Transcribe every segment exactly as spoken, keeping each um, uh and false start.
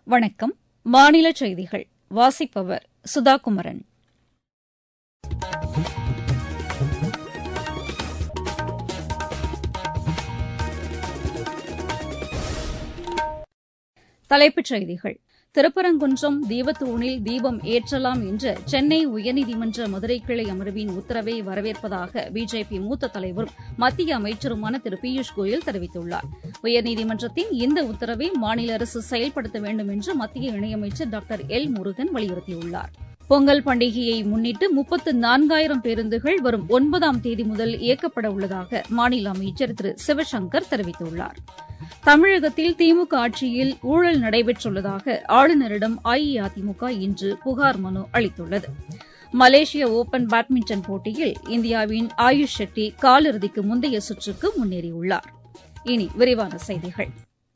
வணக்கம். மாநில செய்திகள் வாசிப்பவர் சுதாகுமரன். தலைப்புச் செய்திகள். திருப்பரங்குன்றம் தீபத்தூணில் தீபம் ஏற்றலாம் என்ற சென்னை உயர்நீதிமன்ற மதுரை கிளை அமர்வின் உத்தரவை வரவேற்பதாக பிஜேபி மூத்த தலைவரும் மத்திய அமைச்சருமான திரு பியூஷ் கோயல் தெரிவித்துள்ளார். உயர்நீதிமன்றத்தின் இந்த உத்தரவை மாநில அரசு செயல்படுத்த வேண்டும் என்று மத்திய இணையமைச்சர் டாக்டர் எல் முருகன் வலியுறுத்தியுள்ளார். பொங்கல் பண்டிகையை முன்னிட்டு முப்பத்து நான்காயிரம் பேருந்துகள் வரும் ஒன்பதாம் தேதி முதல் இயக்கப்பட உள்ளதாக மாநில அமைச்சர் திரு சிவசங்கர் தெரிவித்துள்ளார். தமிழகத்தில் திமுக ஆட்சியில் ஊழல் நடைபெற்றுள்ளதாக ஆளுநரிடம் அஇஅதிமுக இன்று புகார் மனு அளித்துள்ளது. மலேசிய ஓபன் பேட்மிண்டன் போட்டியில் இந்தியாவின் ஆயுஷ் ஷெட்டி காலிறுதிக்கு முந்தைய சுற்றுக்கு முன்னேறியுள்ளார். இனி விரிவான செய்திகள்.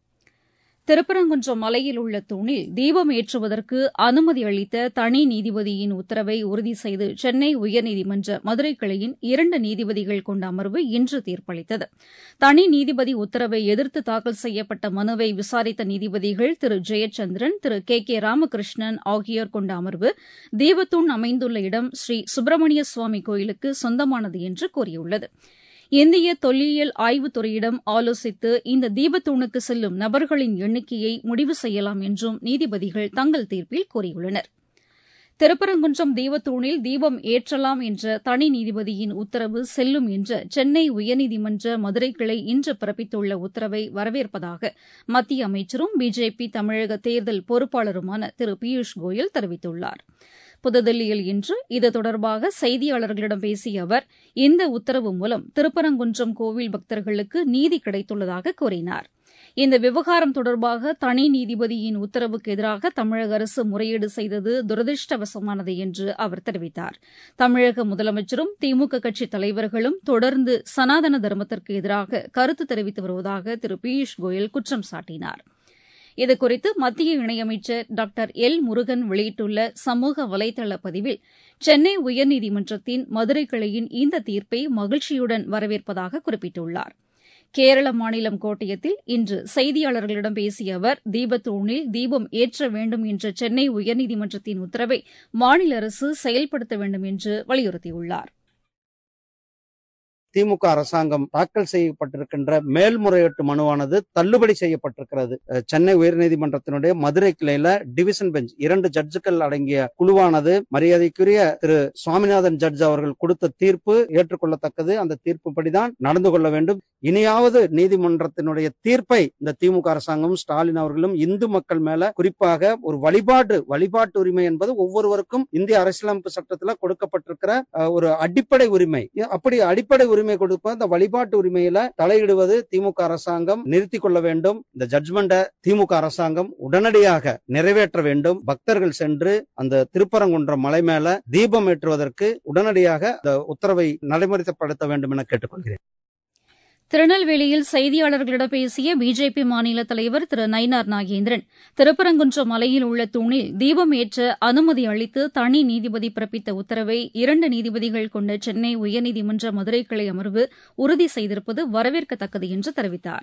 திருப்பரங்குன்றம் மலையில் உள்ள தூணில் தீபம் ஏற்றுவதற்கு அனுமதி அளித்த தனி நீதிபதியின் உத்தரவை உறுதி செய்து சென்னை உயர்நீதிமன்ற மதுரை கிளையின் இரண்டு நீதிபதிகள் கொண்ட அமர்வு இன்று தீர்ப்பளித்தது. தனி நீதிபதி உத்தரவை எதிர்த்து தாக்கல் செய்யப்பட்ட மனுவை விசாரித்த நீதிபதிகள் திரு ஜெயச்சந்திரன், திரு கே கே ராமகிருஷ்ணன் ஆகியோர் கொண்ட அமர்வு தீபத்தூண் அமைந்துள்ள இடம் ஸ்ரீ சுப்பிரமணிய சுவாமி கோயிலுக்கு சொந்தமானது என்று கூறியுள்ளது. இந்திய தொல்லியல் ஆய்வுத்துறையிடம் ஆலோசித்து இந்த தீபத்தூணுக்கு செல்லும் நபர்களின் எண்ணிக்கையை முடிவு செய்யலாம் என்றும் நீதிபதிகள் தங்கள் தீர்ப்பில் கூறியுள்ளனர். திருப்பரங்குன்றம் தீபத்தூணில் தீபம் ஏற்றலாம் என்ற தனி நீதிபதியின் உத்தரவு செல்லும் என்ற சென்னை உயர்நீதிமன்ற மதுரை கிளை இன்று பிறப்பித்துள்ள உத்தரவை வரவேற்பதாக மத்திய அமைச்சரும் பிஜேபி தமிழக தேர்தல் பொறுப்பாளருமான திரு பியூஷ் கோயல் தெரிவித்துள்ளார். புதுதில்லியில் இன்று இது தொடர்பாக செய்தியாளர்களிடம் பேசிய அவர், இந்த உத்தரவு மூலம் திருப்பரங்குன்றம் கோவில் பக்தர்களுக்கு நீதி கிடைத்துள்ளதாக கூறினார். இந்த விவகாரம் தொடர்பாக தனி நீதிபதியின் உத்தரவுக்கு எதிராக தமிழக அரசு முறையீடு செய்தது துரதிருஷ்டவசமானது என்று அவர் தெரிவித்தார். தமிழக முதலமைச்சரும் திமுக கட்சித் தலைவர்களும் தொடர்ந்து சனாதன தர்மத்திற்கு எதிராக கருத்து தெரிவித்து வருவதாக திரு பியூஷ் கோயல் குற்றம் சாட்டினார். இதுகுறித்து மத்திய இணையமைச்சர் டாக்டர் எல் முருகன் வெளியிட்டுள்ள சமூக வலைதள பதிவில், சென்னை உயர்நீதிமன்றத்தின் மதுரை கிளையின் இந்த தீர்ப்பை மகிழ்ச்சியுடன் வரவேற்பதாக குறிப்பிட்டுள்ளார். கேரள மாநிலம் கோட்டயத்தில் இன்று செய்தியாளர்களிடம் பேசிய அவர், தீபத்தூணில் தீபம் ஏற்ற வேண்டும் என்ற சென்னை உயர்நீதிமன்றத்தின் உத்தரவை மாநில அரசு செயல்படுத்த வேண்டும் என்று வலியுறுத்தியுள்ளார். திமுக அரசாங்கம் தாக்கல் செய்யப்பட்டிருக்கின்ற மேல்முறையீட்டு மனுவானது தள்ளுபடி செய்யப்பட்டிருக்கிறது. சென்னை உயர்நீதிமன்றத்தினுடைய மதுரை கிளையில டிவிஷன் பெஞ்ச் இரண்டு ஜட்ஜுகள் அடங்கிய குழுவானது மரியாதைக்குரிய திரு சுவாமிநாதன் ஜட்ஜ் அவர்கள் கொடுத்த தீர்ப்பு ஏற்றுக்கொள்ளத்தக்கது. அந்த தீர்ப்புப்படிதான் நடந்து கொள்ள வேண்டும். இனியாவது நீதிமன்றத்தினுடைய தீர்ப்பை இந்த திமுக அரசாங்கம் ஸ்டாலின் அவர்களும் இந்து மக்கள் மேல குறிப்பாக ஒரு வழிபாடு வழிபாட்டு உரிமை என்பது ஒவ்வொருவருக்கும் இந்திய அரசியலமைப்பு சட்டத்தில் கொடுக்கப்பட்டிருக்கிற ஒரு அடிப்படை உரிமை. அப்படி அடிப்படை உரிமை கொடுப்ப இந்த வழிபாட்டு உரிமையில தலையிடுவது திமுக அரசாங்கம் நிறுத்திக் கொள்ள வேண்டும். இந்த ஜட்ஜ்மெண்ட்டை திமுக அரசாங்கம் உடனடியாக நிறைவேற்ற வேண்டும். பக்தர்கள் சென்று அந்த திருப்பரங்குன்றம் மலை மேல தீபம் ஏற்றுவதற்கு உடனடியாக இந்த உத்தரவை நடைமுறைப்படுத்த வேண்டும் என கேட்டுக்கொள்கிறேன். திருநெல்வேலியில் செய்தியாளர்களிடம் பேசிய பிஜேபி மாநில தலைவர் திரு நயினார் நாகேந்திரன், திருப்பரங்குன்றம் மலையில் உள்ள தூணில் தீபம் ஏற்ற அனுமதி அளித்து தனி நீதிபதி பிறப்பித்த உத்தரவை இரண்டு நீதிபதிகள் கொண்ட சென்னை உயர்நீதிமன்ற மதுரை கிளை அமர்வு உறுதி செய்திருப்பது வரவேற்கத்தக்கது என்று தெரிவித்தார்.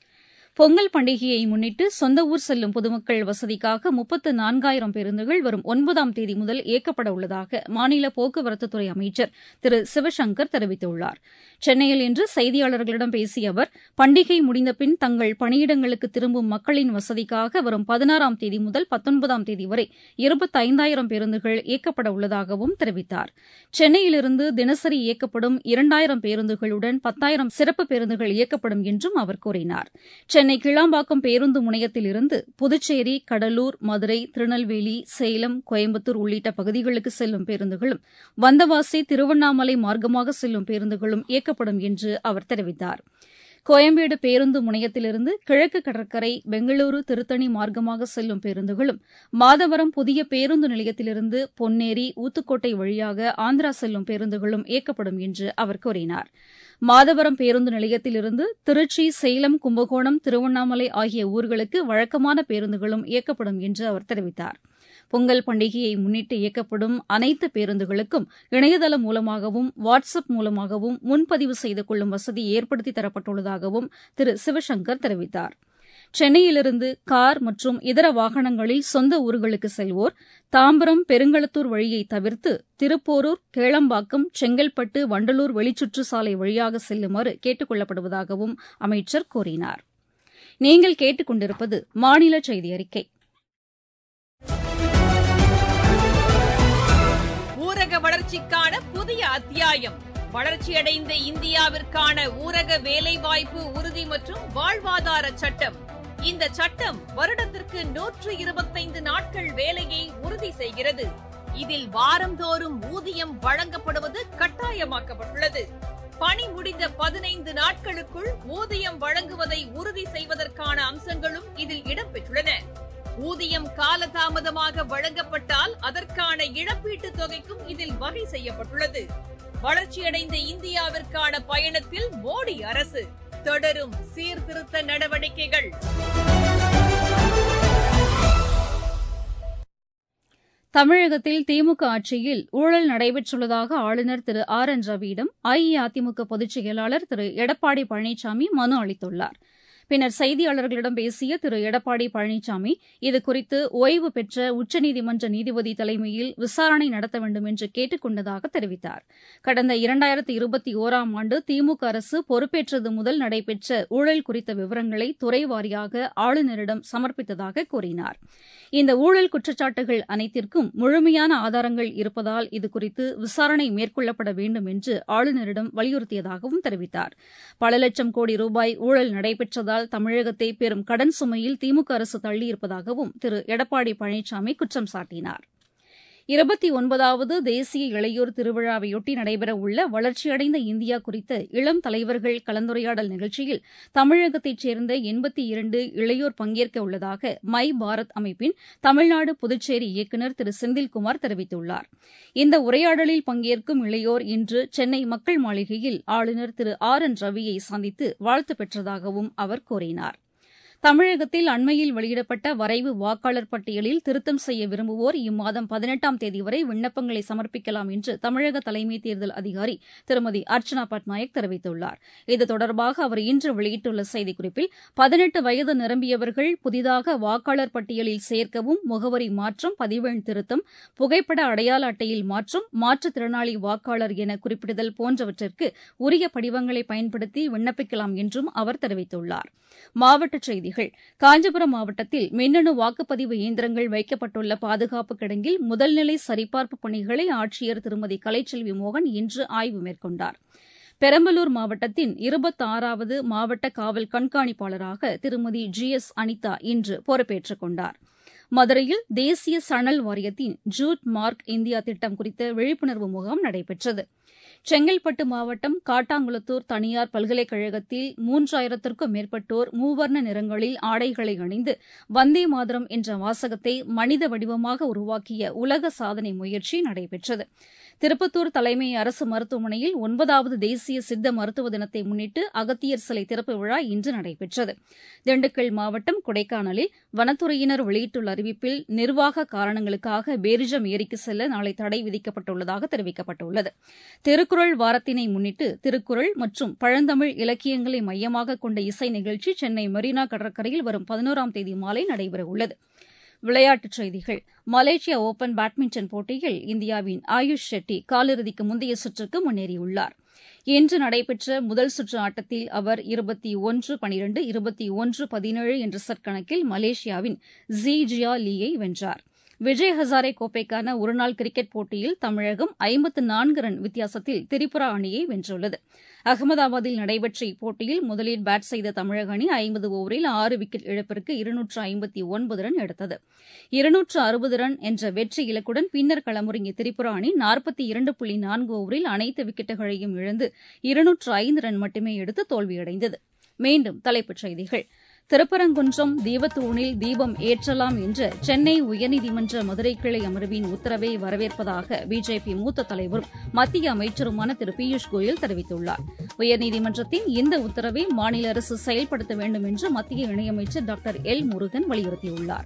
பொங்கல் பண்டிகையை முன்னிட்டு சொந்த ஊர் செல்லும் பொதுமக்கள் வசதிக்காக முப்பத்து நான்காயிரம் பேருந்துகள் வரும் ஒன்பதாம் தேதி முதல் இயக்கப்பட உள்ளதாக மாநில போக்குவரத்துத்துறை அமைச்சர் திரு சிவசங்கர் தெரிவித்துள்ளார். சென்னையில் இன்று செய்தியாளர்களிடம் பேசிய அவர், பண்டிகை முடிந்த பின் தங்கள் பணியிடங்களுக்கு திரும்பும் மக்களின் வசதிக்காக வரும் பதினாறாம் தேதி முதல் பத்தொன்பதாம் தேதி வரை இருபத்தைந்தாயிரம் பேருந்துகள் இயக்கப்பட உள்ளதாகவும் தெரிவித்தார். சென்னையிலிருந்து தினசரி இயக்கப்படும் இரண்டாயிரம் பேருந்துகளுடன் பத்தாயிரம் சிறப்பு பேருந்துகள் இயக்கப்படும் என்றும் அவர் கூறினார். சென்னை கிளாம்பாக்கம் பேருந்து முனையத்தில் இருந்து புதுச்சேரி, கடலூர், மதுரை, திருநெல்வேலி, சேலம், கோயம்புத்தூர் உள்ளிட்ட பகுதிகளுக்கு செல்லும் பேருந்துகளும் வந்தவாசி, திருவண்ணாமலை மார்க்கமாக செல்லும் பேருந்துகளும் இயக்கப்படும் என்று அவர் தெரிவித்தார். கோயம்பேடு பேருந்து முனையத்திலிருந்து கிழக்கு கடற்கரை, பெங்களூரு, திருத்தணி மார்க்கமாக செல்லும் பேருந்துகளும், மாதவரம் புதிய பேருந்து நிலையத்திலிருந்து பொன்னேரி, ஊத்துக்கோட்டை வழியாக ஆந்திரா செல்லும் பேருந்துகளும் இயக்கப்படும் என்று அவர் கூறினார். மாதவரம் பேருந்து நிலையத்திலிருந்து திருச்சி, சேலம், கும்பகோணம், திருவண்ணாமலை ஆகிய ஊர்களுக்கு வழக்கமான பேருந்துகளும் இயக்கப்படும் என்று அவர் தெரிவித்தார். பொங்கல் பண்டிகையை முன்னிட்டு இயக்கப்படும் அனைத்து பேருந்துகளுக்கும் இணையதளம் மூலமாகவும் வாட்ஸ் அப் மூலமாகவும் முன்பதிவு செய்து கொள்ளும் வசதி ஏற்படுத்தி தரப்பட்டுள்ளதாகவும் திரு சிவசங்கர் தெரிவித்தார். சென்னையிலிருந்து கார் மற்றும் இதர வாகனங்களில் சொந்த ஊர்களுக்கு செல்வோர் தாம்பரம் பெருங்களத்தூர் வழியை தவிர்த்து திருப்போரூர் கேளம்பாக்கம் செங்கல்பட்டு வண்டலூர் வெளிச்சுற்று சாலை வழியாக செல்லுமாறு கேட்டுக் கொள்ளப்படுவதாகவும் அமைச்சர் கூறினார். நீங்கள் கேட்டுக் கொண்டிருப்பது மாநில செய்தி அறிக்கை. ஊரக வளர்ச்சிக்கான புதிய அத்தியாயம். வளர்ச்சியடைந்த இந்தியாவிற்கான ஊரக வேலைவாய்ப்பு உறுதி மற்றும் வாழ்வாதார சட்டம். இந்த சட்டம் வருடத்திற்கு நூற்று இருபத்தைந்து நாட்கள் வேலையை உறுதி செய்கிறது. இதில் வாரந்தோறும் ஊதியம் வழங்கப்படுவது கட்டாயமாக்கப்பட்டுள்ளது. பணி முடிந்த பதினைந்து நாட்களுக்குள் ஊதியம் வழங்குவதை உறுதி செய்வதற்கான அம்சங்களும் இதில் இடம்பெற்றுள்ளன. ஊதியம் காலதாமதமாக வழங்கப்பட்டால் அதற்கான இழப்பீட்டுத் தொகைக்கும் இதில் வகை செய்யப்பட்டுள்ளது. வளர்ச்சியடைந்த இந்தியாவிற்கான பயணத்தில் மோடி அரசு தொடரும் சீர்திருத்த நடவடிக்கைகள். தமிழகத்தில் திமுக ஆட்சியில் ஊழல் நடைபெற்றுள்ளதாக ஆளுநர் திரு ஆர் என் ரவியிடம் அஇஅதிமுக பொதுச் செயலாளர் திரு எடப்பாடி பழனிசாமி மனு அளித்துள்ளார். பின்னர் செய்தியாளர்களிடம் பேசிய திரு எடப்பாடி பழனிசாமி இதுகுறித்து ஓய்வு பெற்ற உச்சநீதிமன்ற நீதிபதி தலைமையில் விசாரணை நடத்த வேண்டும் என்று கேட்டுக் கொண்டதாக தெரிவித்தார். கடந்த இரண்டாயிரத்து இருபத்தி ஒராம் ஆண்டு திமுக அரசு பொறுப்பேற்றது முதல் நடைபெற்ற ஊழல் குறித்த விவரங்களை துறை வாரியாக ஆளுநரிடம் சமர்ப்பித்ததாக கூறினார். இந்த ஊழல் குற்றச்சாட்டுகள் அனைத்திற்கும் முழுமையான ஆதாரங்கள் இருப்பதால் இதுகுறித்து விசாரணை மேற்கொள்ளப்பட வேண்டும் என்று ஆளுநரிடம் வலியுறுத்தியதாகவும் தெரிவித்தார். பல லட்சம் கோடி ரூபாய் ஊழல் நடைபெற்றதால் தமிழகத்தை பெரும் கடன் சுமையில் திமுக அரசு தள்ளியிருப்பதாகவும் திரு எடப்பாடி பழனிசாமி குற்றம் சாட்டினார். இருபத்தி ஒன்பதாவது தேசிய இளையோர் திருவிழாவையொட்டி நடைபெறவுள்ள வளர்ச்சியடைந்த இந்தியா குறித்த இளம் தலைவர்கள் கலந்துரையாடல் நிகழ்ச்சியில் தமிழகத்தைச் சேர்ந்த எண்பத்தி இரண்டு இளையோர் பங்கேற்க உள்ளதாக மை பாரத் அமைப்பின் தமிழ்நாடு புதுச்சேரி இயக்குநர் திரு செந்தில்குமார் தெரிவித்துள்ளார். இந்த உரையாடலில் பங்கேற்கும் இளையோர் இன்று சென்னை மக்கள் மாளிகையில் ஆளுநர் திரு ஆர் என் ரவியை சந்தித்து வாழ்த்து பெற்றதாகவும் அவர் கூறினார். தமிழகத்தில் அண்மையில் வெளியிடப்பட்ட வரைவு வாக்காளர் பட்டியலில் திருத்தம் செய்ய விரும்புவோர் இம்மாதம் பதினெட்டாம் தேதி வரை விண்ணப்பங்களை சமர்ப்பிக்கலாம் என்று தமிழக தலைமை தேர்தல் அதிகாரி திருமதி அர்ச்சனா பட்நாயக் தெரிவித்துள்ளார். இது தொடர்பாக அவர் இன்று வெளியிட்டுள்ள செய்திக்குறிப்பில் பதினெட்டு வயது நிரம்பியவர்கள் புதிதாக வாக்காளர் பட்டியலில் சேர்க்கவும், முகவரி மாற்றம், பதிவெண் திருத்தம், புகைப்பட அடையாள அட்டையில் மாற்றம், மாற்றுத்திறனாளி வாக்காளர் என குறிப்பிடுதல் போன்றவற்றிற்கு உரிய படிவங்களை பயன்படுத்தி விண்ணப்பிக்கலாம் என்றும் அவர் தெரிவித்துள்ளார். மாவட்டச் செய்திகள். காஞ்சிபுரம் மாவட்டத்தில் மின்னணு வாக்குப்பதிவு இயந்திரங்கள் வைக்கப்பட்டுள்ள பாதுகாப்பு கிடங்கில் முதல்நிலை சரிபார்ப்பு பணிகளை ஆட்சியர் திருமதி கலைச்செல்வி மோகன் இன்று ஆய்வு மேற்கொண்டார். பெரம்பலூர் மாவட்டத்தின் இருபத்தாறாவது மாவட்ட காவல் கண்காணிப்பாளராக திருமதி ஜி எஸ் அனிதா இன்று பொறுப்பேற்றுக் கொண்டார். மதுரையில் தேசிய சணல் வாரியத்தின் ஜூட் மார்க் இந்தியா திட்டம் குறித்த விழிப்புணர்வு முகாம் நடைபெற்றது. செங்கல்பட்டு மாவட்டம் காட்டாங்குளத்தூர் தனியார் பல்கலைக்கழகத்தில் மூன்றாயிரத்திற்கும் மேற்பட்டோர் மூவர்ண நிறங்களில் ஆடைகளை அணிந்து வந்தே மாதரம் என்ற வாசகத்தை மனித வடிவமாக உருவாக்கிய உலக சாதனை முயற்சி நடைபெற்றது. திருப்பத்தூர் தலைமை அரசு மருத்துவமனையில் ஒன்பதாவது தேசிய சித்த மருத்துவ தினத்தை முன்னிட்டு அகத்தியர் சிலை திறப்பு விழா இன்று நடைபெற்றது. திண்டுக்கல் மாவட்டம் கொடைக்கானலில் வனத்துறையினர் வெளியிட்டுள்ள அறிவிப்பில் நிர்வாக காரணங்களுக்காக பேரிஜம் ஏரிக்கு செல்ல நாளை தடை விதிக்கப்பட்டுள்ளதாக தெரிவிக்கப்பட்டுள்ளது. திருக்குறள் வாரத்தினை முன்னிட்டு திருக்குறள் மற்றும் பழந்தமிழ் இலக்கியங்களை மையமாக கொண்ட இசை நிகழ்ச்சி சென்னை மெரினா கடற்கரையில் வரும் பதினோராம் தேதி மாலை நடைபெறவுள்ளது. விளையாட்டுச் செய்திகள். மலேசியா ஓபன் பேட்மிண்டன் போட்டியில் இந்தியாவின் ஆயுஷ் ஷெட்டி காலிறுதிக்கு முந்தைய சுற்றுக்கு முன்னேறியுள்ளார். இன்று நடைபெற்ற முதல் சுற்று ஆட்டத்தில் அவர் இருபத்தி ஒன்று பனிரண்டு இருபத்தி ஒன்று பதினேழு என்ற செட் கணக்கில் மலேசியாவின் ஜி ஜியா லீயை வென்றார். விஜய் ஹசாரே கோப்பைக்கான ஒருநாள் கிரிக்கெட் போட்டியில் தமிழகம் ஐம்பத்து நான்கு ரன் வித்தியாசத்தில் திரிபுரா அணியை வென்றுள்ளது. அகமதாபாத்தில் நடைபெற்ற இப்போட்டியில் முதலில் பேட் செய்த தமிழக அணி ஐம்பது ஓவரில் ஆறு விக்கெட் இழப்பிற்கு இருநூற்று ஐம்பத்தி ஒன்பது ரன் எடுத்தது. இருநூற்று அறுபது ரன் என்ற வெற்றி இலக்குடன் பின்னர் களமிறங்கிய திரிபுரா அணி நாற்பத்தி இரண்டு புள்ளி நான்கு ஓவரில் அனைத்து விக்கெட்டுகளையும் இழந்து இருநூற்று ஐந்து ரன் மட்டுமே எடுத்து தோல்வியடைந்தது. மீண்டும் தலைப்புச் செய்திகள். திருப்பரங்குன்றம் தீபத்தூணில் தீபம் ஏற்றலாம் என்ற சென்னை உயர்நீதிமன்ற மதுரை கிளை அமர்வின் உத்தரவை வரவேற்பதாக பிஜேபி மூத்த தலைவரும் மத்திய அமைச்சருமான திரு பியூஷ் கோயல் தெரிவித்துள்ளார். உயர்நீதிமன்றத்தின் இந்த உத்தரவை மாநில அரசு செயல்படுத்த வேண்டும் என்று மத்திய இணையமைச்சர் டாக்டர் எல் முருகன் வலியுறுத்தியுள்ளார்.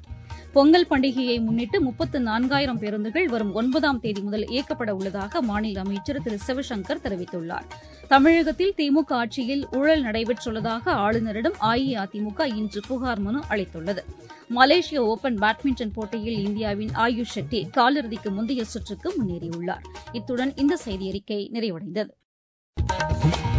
பொங்கல் பண்டிகையை முன்னிட்டு முப்பத்து நான்காயிரம் பேருந்துகள் வரும் ஒன்பதாம் தேதி முதல் இயக்கப்பட உள்ளதாக மாநில அமைச்சர் திரு சிவசங்கர் தெரிவித்துள்ளார். தமிழகத்தில் திமுக ஆட்சியில் ஊழல் நடைபெற்றுள்ளதாக ஆளுநரிடம் அஇஅதிமுக இன்று புகார் மனு அளித்துள்ளது. மலேசிய ஓபன் பேட்மிண்டன் போட்டியில் இந்தியாவின் ஆயுஷ் ஷெட்டி காலிறுதிக்கு முந்தைய சுற்றுக்கு முன்னேறியுள்ளார். இத்துடன் இந்த செய்தியறிக்கை நிறைவடைந்தது.